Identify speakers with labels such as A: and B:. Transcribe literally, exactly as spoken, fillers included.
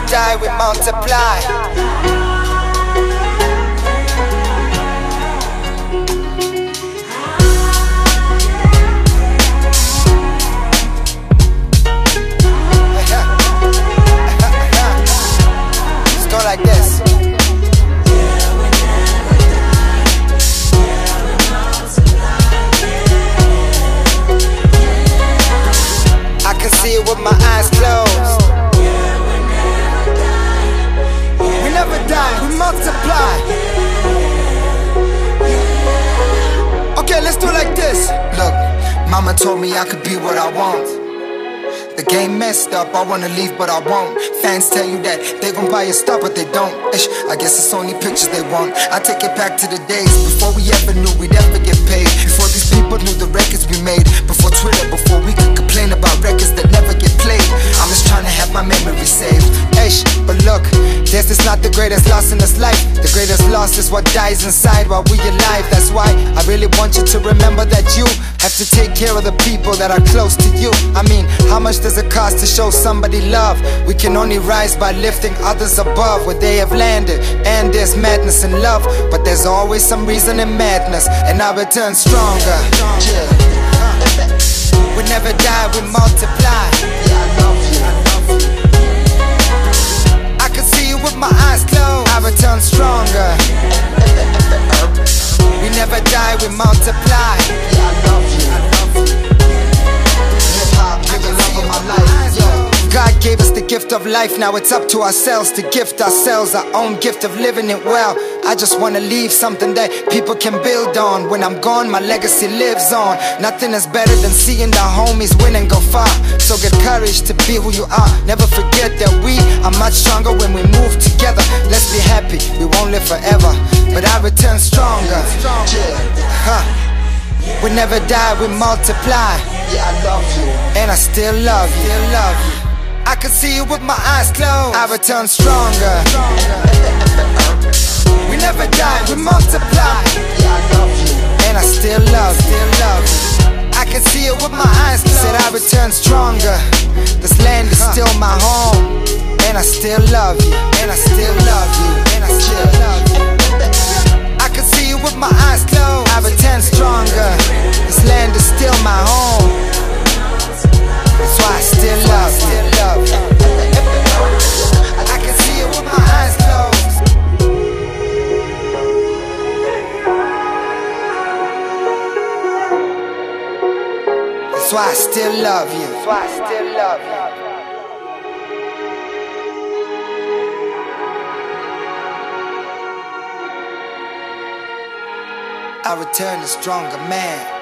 A: die, we multiply. Like this. I can see it with my eyes closed. We never die, we multiply. Okay, let's do it like this. Look, mama told me I could be what I want. The game messed up, I wanna leave but I won't. Fans tell you that they gon' buy your stuff but they don't. Ish, I guess it's only pictures they want. I take it back to the days before we ever knew we'd ever get paid. Before these people knew the records we made. Before Twitter, before we could complain about records that never get played. I'm just trying to have my memory saved. Ish, but look, this is not the greatest loss in this life. The greatest loss is what dies inside while we alive. That's why I really want you to remember that you have to take care of the people that are close to you. I mean, how much does it cost to show somebody love? We can only rise by lifting others above where they have landed. And there's madness in love, but there's always some reason in madness, and I return stronger. Yeah. We never die, we multiply. Yeah, I love you. I love you. I can see you with my eyes closed. I return stronger. We never die, we multiply. Yeah, I love you. I love you. Hip hop, give the love of my life. Yo. God gave us the gift of life, now it's up to ourselves to gift ourselves our own gift of living it well. I just wanna leave something that people can build on. When I'm gone, my legacy lives on. Nothing is better than seeing the homies win and go far. So get courage to be who you are. Never forget that we are much stronger when we move together. Let's be happy, we won't live forever, but I return stronger. Huh. We never die, we multiply. Yeah, I love you, and I still love you. Still love you. I can see you with my eyes closed. I return stronger. We never die, we multiply. Yeah, I love you, and I still love you. Still love you. I can see it with my eyes closed. Said I return stronger. This land is still my home, and I still love you. And I still love you. And I still love you. I can see you with my eyes closed. I return stronger. This land is still my home. That's why I still love you. Still love you. I can see you with my eyes closed. That's why I still love you. That's why I still love you. I return a stronger man.